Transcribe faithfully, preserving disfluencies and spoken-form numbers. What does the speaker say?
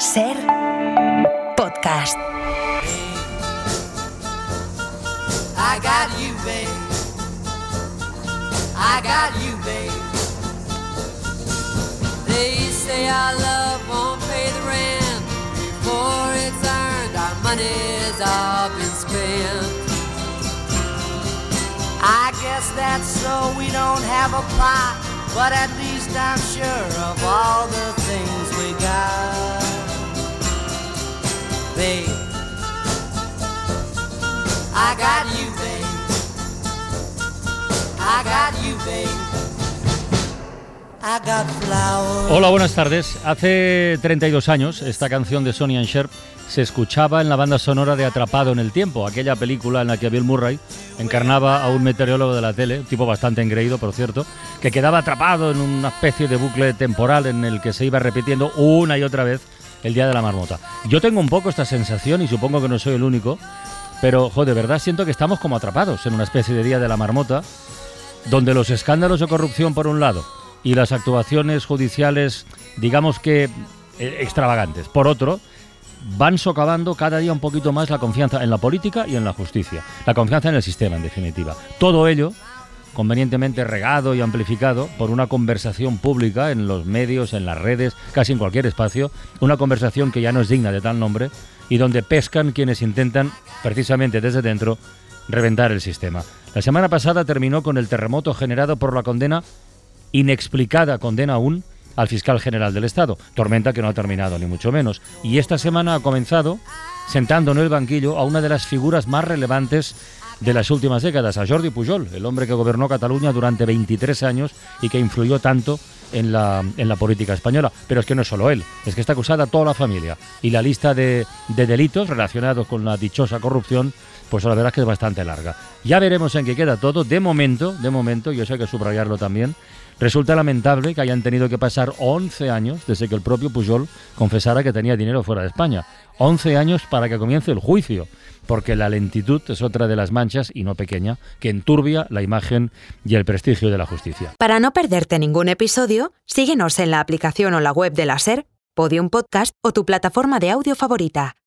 Ser Podcast. I got you, babe. I got you, babe. They say our love won't pay the rent before it's earned. Our money's all been spent. I guess that's so we don't have a plot, but at least I'm sure of all the things we got. Babe, I got you, babe. I got you, babe. I got flowers. Hola, buenas tardes. Hace treinta y dos años, esta canción de Sonny and Cher se escuchaba en la banda sonora de Atrapado en el Tiempo, aquella película en la que Bill Murray encarnaba a un meteorólogo de la tele, un tipo bastante engreído, por cierto, que quedaba atrapado en una especie de bucle temporal en el que se iba repitiendo una y otra vez el Día de la Marmota. Yo tengo un poco esta sensación, y supongo que no soy el único, pero, jo, de verdad siento que estamos como atrapados en una especie de Día de la Marmota, donde los escándalos de corrupción por un lado y las actuaciones judiciales, digamos que eh, extravagantes, por otro, van socavando cada día un poquito más la confianza en la política y en la justicia, la confianza en el sistema, en definitiva. Todo ello convenientemente regado y amplificado por una conversación pública en los medios, en las redes, casi en cualquier espacio, una conversación que ya no es digna de tal nombre y donde pescan quienes intentan, precisamente desde dentro, reventar el sistema. La semana pasada terminó con el terremoto generado por la condena, inexplicada condena aún, al fiscal general del Estado, tormenta que no ha terminado ni mucho menos. Y esta semana ha comenzado sentando en el banquillo a una de las figuras más relevantes de las últimas décadas, a Jordi Pujol, el hombre que gobernó Cataluña durante veintitrés años y que influyó tanto en la, en la política española. Pero es que no es solo él, es que está acusada toda la familia. Y la lista de, de delitos relacionados con la dichosa corrupción, pues la verdad es que es bastante larga. Ya veremos en qué queda todo. De momento, de momento, y eso hay que subrayarlo también, resulta lamentable que hayan tenido que pasar once años desde que el propio Pujol confesara que tenía dinero fuera de España. once años para que comience el juicio, porque la lentitud es otra de las manchas, y no pequeña, que enturbia la imagen y el prestigio de la justicia. Para no perderte ningún episodio, síguenos en la aplicación o la web de la SER, Podium Podcast o tu plataforma de audio favorita.